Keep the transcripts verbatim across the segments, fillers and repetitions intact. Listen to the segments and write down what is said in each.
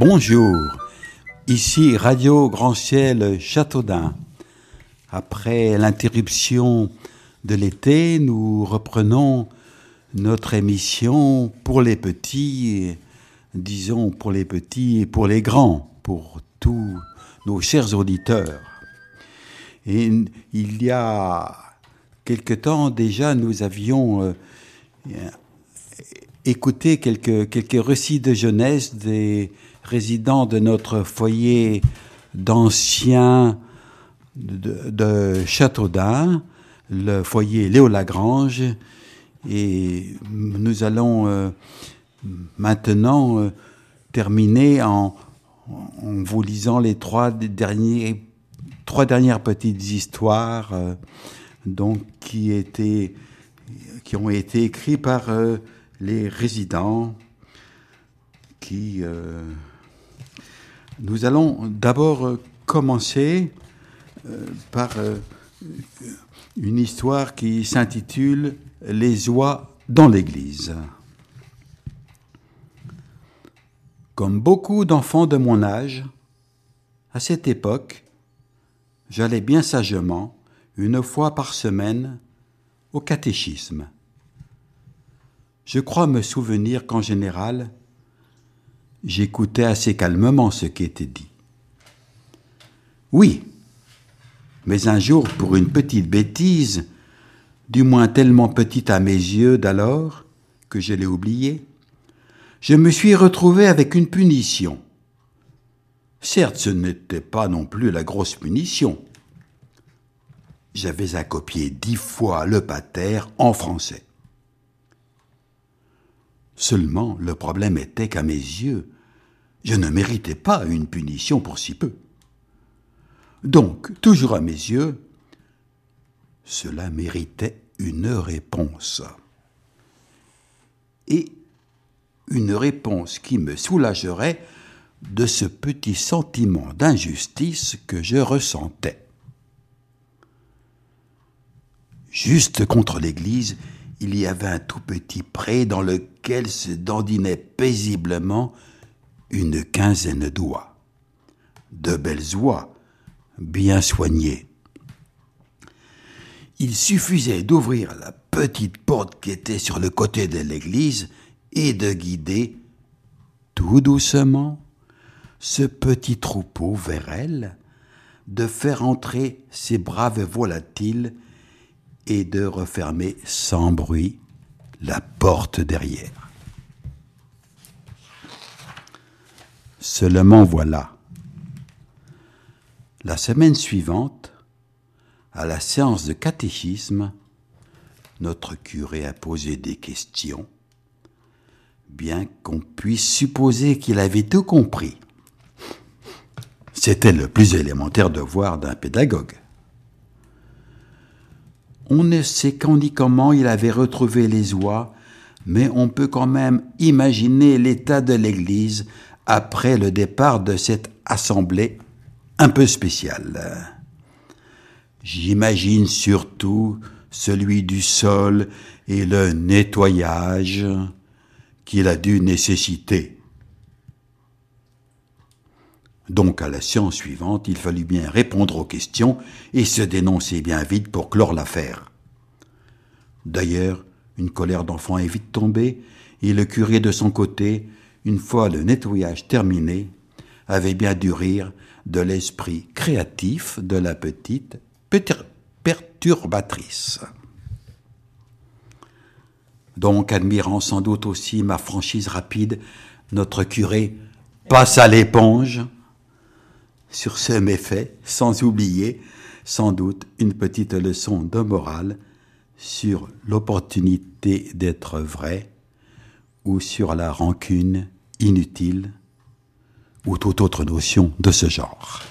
Bonjour, ici Radio Grand Ciel Châteaudun. Après l'interruption de l'été, nous reprenons notre émission pour les petits, disons pour les petits et pour les grands, pour tous nos chers auditeurs. Et il y a quelque temps déjà, nous avions euh, écouté quelques, quelques récits de jeunesse des résidents de notre foyer d'anciens de, de Châteaudun, le foyer Léo Lagrange, et nous allons euh, maintenant euh, terminer en, en vous lisant les trois derniers, trois dernières petites histoires euh, donc qui étaient, qui ont été écrites par euh, les résidents. Qui euh, nous allons d'abord euh, commencer euh, par euh, une histoire qui s'intitule « Les oies dans l'église ». Comme beaucoup d'enfants de mon âge, à cette époque, j'allais bien sagement, une fois par semaine, au catéchisme. Je crois me souvenir qu'en général, j'écoutais assez calmement ce qui était dit. Oui, mais un jour, pour une petite bêtise, du moins tellement petite à mes yeux d'alors, que je l'ai oubliée, je me suis retrouvé avec une punition. Certes, ce n'était pas non plus la grosse punition. J'avais à copier dix fois le pater en français. Seulement, le problème était qu'à mes yeux, je ne méritais pas une punition pour si peu. Donc, toujours à mes yeux, cela méritait une réponse. Et une réponse qui me soulagerait de ce petit sentiment d'injustice que je ressentais. Juste contre l'église, il y avait un tout petit pré dans lequel se dandinait paisiblement une quinzaine d'oies. De belles oies, bien soignées. Il suffisait d'ouvrir la petite porte qui était sur le côté de l'église et de guider, tout doucement, ce petit troupeau vers elle, de faire entrer ces braves volatiles et de refermer sans bruit la porte derrière. Seulement voilà. La semaine suivante, à la séance de catéchisme, notre curé a posé des questions, bien qu'on puisse supposer qu'il avait tout compris. C'était le plus élémentaire devoir d'un pédagogue. On ne sait quand ni comment il avait retrouvé les oies, mais on peut quand même imaginer l'état de l'église après le départ de cette assemblée un peu spéciale. J'imagine surtout celui du sol et le nettoyage qu'il a dû nécessiter. Donc à la séance suivante, il fallut bien répondre aux questions et se dénoncer bien vite pour clore l'affaire. D'ailleurs, une colère d'enfant est vite tombée et le curé de son côté, une fois le nettoyage terminé, avait bien dû rire de l'esprit créatif de la petite perturbatrice. Donc, admirant sans doute aussi ma franchise rapide, notre curé passe à l'éponge sur ce méfait, sans oublier, sans doute, une petite leçon de morale sur l'opportunité d'être vrai ou sur la rancune inutile ou toute autre notion de ce genre.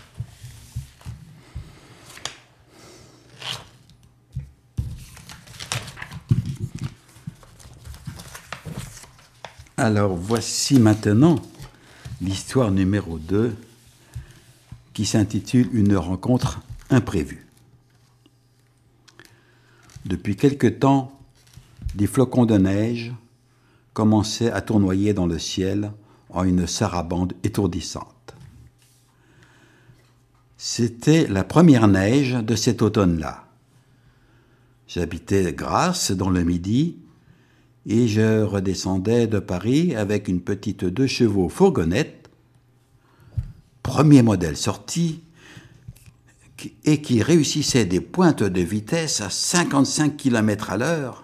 Alors, voici maintenant l'histoire numéro deux qui s'intitule « Une rencontre imprévue ». Depuis quelque temps, des flocons de neige commençaient à tournoyer dans le ciel en une sarabande étourdissante. C'était la première neige de cet automne-là. J'habitais Grasse, dans le Midi, et je redescendais de Paris avec une petite deux chevaux fourgonnette, premier modèle sorti, et qui réussissait des pointes de vitesse à cinquante-cinq kilomètres à l'heure,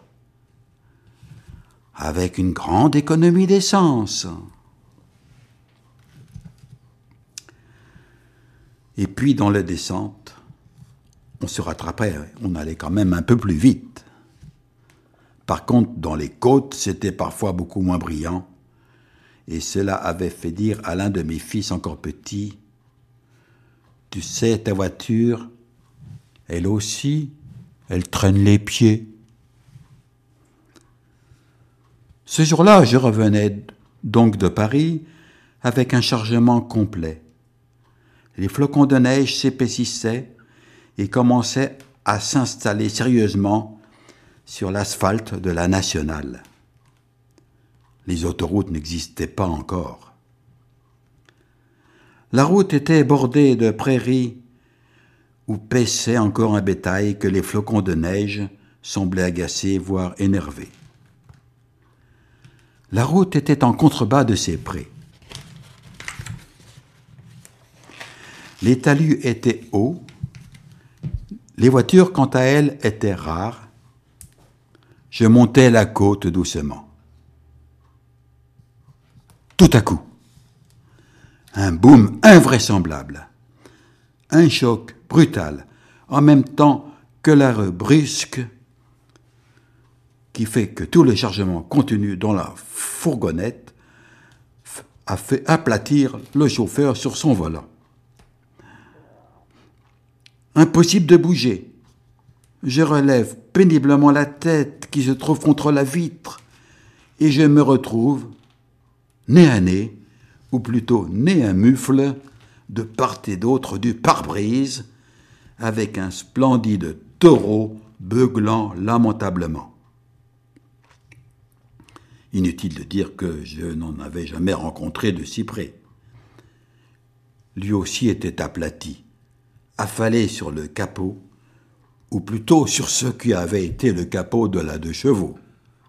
avec une grande économie d'essence. Et puis, dans les descentes, on se rattrapait, on allait quand même un peu plus vite. Par contre, dans les côtes, c'était parfois beaucoup moins brillant, et cela avait fait dire à l'un de mes fils encore petits, « Tu sais, ta voiture, elle aussi, elle traîne les pieds. » Ce jour-là, je revenais donc de Paris avec un chargement complet. Les flocons de neige s'épaississaient et commençaient à s'installer sérieusement sur l'asphalte de la nationale. Les autoroutes n'existaient pas encore. La route était bordée de prairies où paissait encore un bétail que les flocons de neige semblaient agacer, voire énerver. La route était en contrebas de ces prés. Les talus étaient hauts, les voitures, quant à elles, étaient rares. Je montais la côte doucement. Tout à coup, un boom invraisemblable, un choc brutal, en même temps que l'arrêt brusque qui fait que tout le chargement contenu dans la fourgonnette a fait aplatir le chauffeur sur son volant. Impossible de bouger. Je relève péniblement la tête qui se trouve contre la vitre et je me retrouve nez à nez, ou plutôt nez à mufle, de part et d'autre du pare-brise, avec un splendide taureau beuglant lamentablement. Inutile de dire que je n'en avais jamais rencontré de si près. Lui aussi était aplati, affalé sur le capot, ou plutôt sur ce qui avait été le capot de la deux chevaux.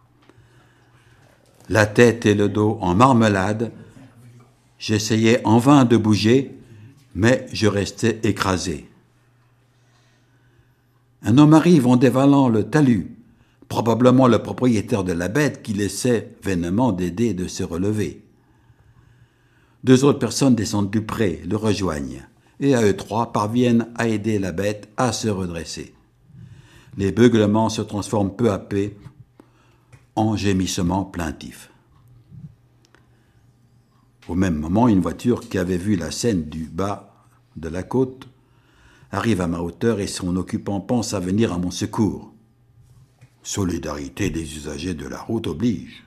La tête et le dos en marmelade, j'essayais en vain de bouger, mais je restais écrasé. Un homme arrive en dévalant le talus, probablement le propriétaire de la bête qui essaie vainement d'aider de se relever. Deux autres personnes descendent du pré, le rejoignent, et à eux trois parviennent à aider la bête à se redresser. Les beuglements se transforment peu à peu en gémissements plaintifs. Au même moment, une voiture qui avait vu la scène du bas de la côte arrive à ma hauteur et son occupant pense à venir à mon secours. Solidarité des usagers de la route oblige.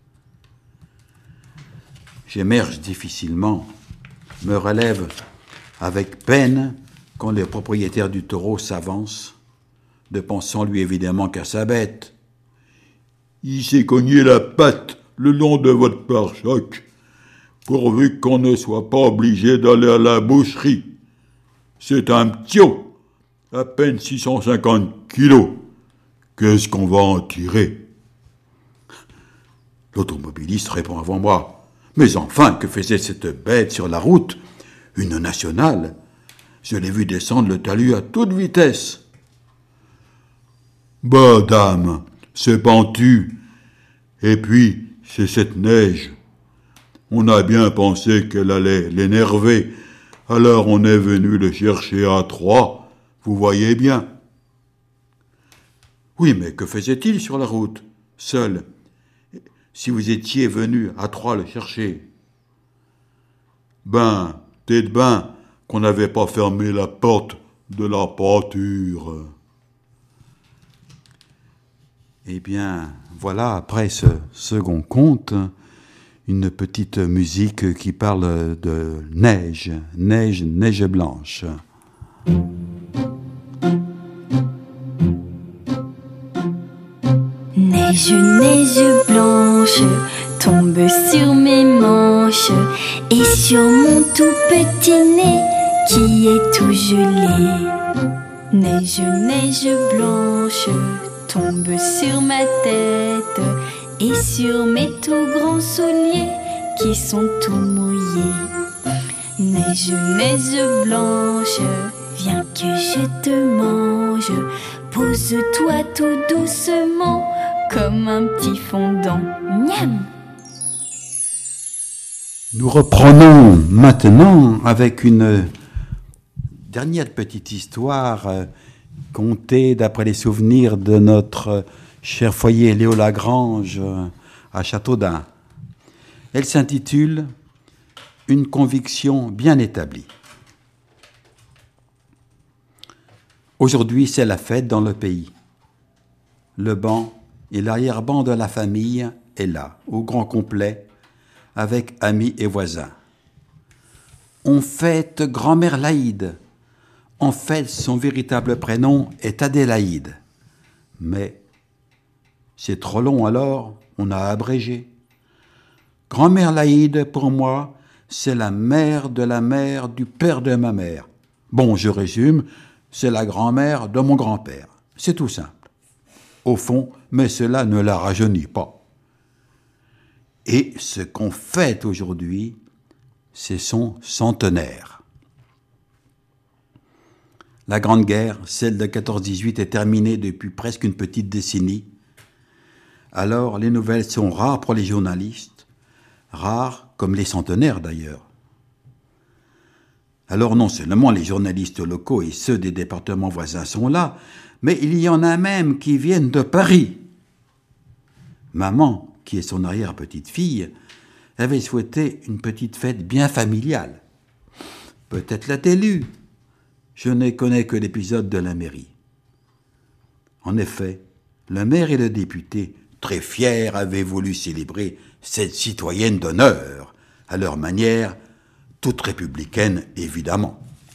J'émerge difficilement, me relève avec peine quand le propriétaire du taureau s'avance, ne pensant lui évidemment qu'à sa bête. « Il s'est cogné la patte le long de votre pare-choc, pourvu qu'on ne soit pas obligé d'aller à la boucherie. C'est un ptiot, à peine six cent cinquante kilos. Qu'est-ce qu'on va en tirer ?» L'automobiliste répond avant moi. « Mais enfin, que faisait cette bête sur la route? Une nationale. Je l'ai vu descendre le talus à toute vitesse. » « Bah, dame, c'est pentu. Et puis, c'est cette neige. On a bien pensé qu'elle allait l'énerver. Alors on est venu le chercher à trois. Vous voyez bien. » « Oui, mais que faisait-il sur la route, seul, si vous étiez venu à trois le chercher? »« Ben, tête ben, qu'on n'avait pas fermé la porte de la pâture. » Eh bien, voilà, après ce second conte, une petite musique qui parle de neige, neige, neige blanche. Neige, neige blanche, tombe sur mes manches, Et sur mon tout petit nez qui est tout gelé, neige, neige blanche tombe sur ma tête et sur mes tout grands souliers qui sont tout mouillés. Neige, neige blanche, viens que je te mange. Pose-toi tout doucement comme un petit fondant. Miam! Nous reprenons maintenant avec une dernière petite histoire euh, contée d'après les souvenirs de notre cher foyer Léo Lagrange euh, à Châteaudun. Elle s'intitule « Une conviction bien établie ». Aujourd'hui, c'est la fête dans le pays. Le banc et l'arrière-ban de la famille est là, au grand complet, avec amis et voisins. On fête grand-mère Laïde. En fait, son véritable prénom est Adélaïde. Mais c'est trop long alors, on a abrégé. Grand-mère Laïde, pour moi, c'est la mère de la mère du père de ma mère. Bon, je résume, c'est la grand-mère de mon grand-père. C'est tout simple. Au fond, mais cela ne la rajeunit pas. Et ce qu'on fête aujourd'hui, c'est son centenaire. La Grande Guerre, celle de quatorze dix-huit, est terminée depuis presque une petite décennie. Alors, les nouvelles sont rares pour les journalistes, rares comme les centenaires d'ailleurs. Alors non seulement les journalistes locaux et ceux des départements voisins sont là, mais il y en a même qui viennent de Paris. Maman, qui est son arrière-petite-fille, avait souhaité une petite fête bien familiale. Peut-être l'a-t-elle eue. Je ne connais que l'épisode de la mairie. En effet, le maire et le député, très fiers, avaient voulu célébrer cette citoyenne d'honneur, à leur manière, toute républicaine évidemment.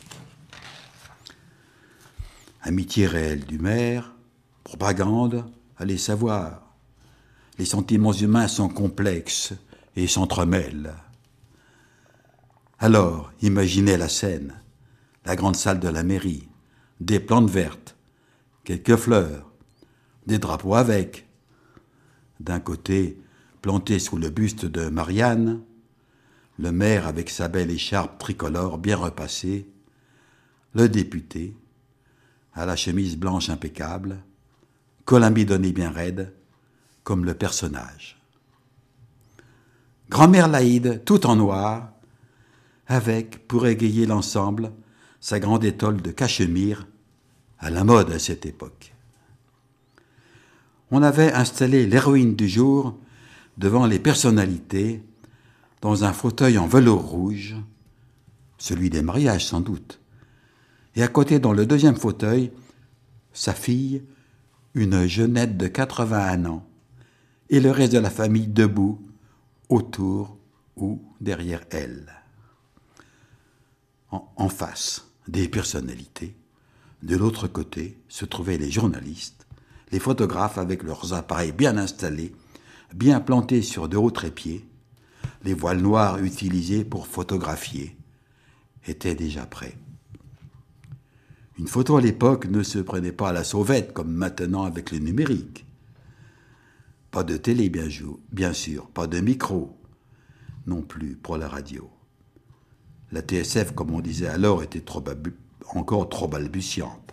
Amitié réelle du maire, propagande, allez savoir. Les sentiments humains sont complexes et s'entremêlent. Alors, imaginez la scène, la grande salle de la mairie, des plantes vertes, quelques fleurs, des drapeaux avec. D'un côté, planté sous le buste de Marianne, le maire avec sa belle écharpe tricolore bien repassée, le député, à la chemise blanche impeccable, colombidonné bien raide, comme le personnage. Grand-mère Laïde, tout en noir, avec, pour égayer l'ensemble, sa grande étole de cachemire, à la mode à cette époque. On avait installé l'héroïne du jour devant les personnalités, dans un fauteuil en velours rouge, celui des mariages sans doute, et à côté dans le deuxième fauteuil, sa fille, une jeunette de quatre-vingt-un ans, et le reste de la famille debout, autour ou derrière elle. En, en face des personnalités, de l'autre côté se trouvaient les journalistes, les photographes avec leurs appareils bien installés, bien plantés sur de hauts trépieds, les voiles noirs utilisés pour photographier étaient déjà prêts. Une photo à l'époque ne se prenait pas à la sauvette comme maintenant avec le numérique. Pas de télé, bien, bien sûr, pas de micro non plus pour la radio. La T S F, comme on disait alors, était trop encore trop balbutiante.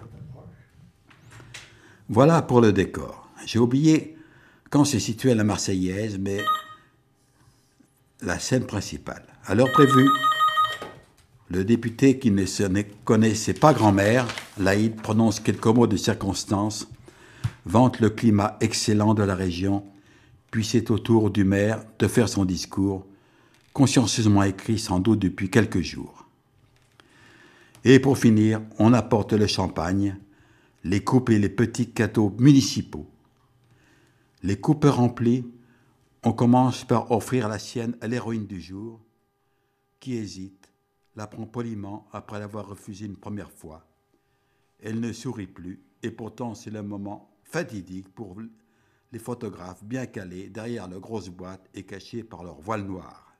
Voilà pour le décor. J'ai oublié quand se situait la Marseillaise, mais la scène principale. À l'heure prévue, le député qui ne se connaissait pas grand-mère, Laïde, prononce quelques mots de circonstance, vante le climat excellent de la région, puis c'est au tour du maire de faire son discours, consciencieusement écrit sans doute depuis quelques jours. Et pour finir, on apporte le champagne, les coupes et les petits gâteaux municipaux. Les coupes remplies, on commence par offrir la sienne à l'héroïne du jour, qui hésite, la prend poliment après l'avoir refusée une première fois. Elle ne sourit plus, et pourtant c'est le moment fatidique pour les photographes bien calés derrière leur grosse boîte et cachés par leur voile noir.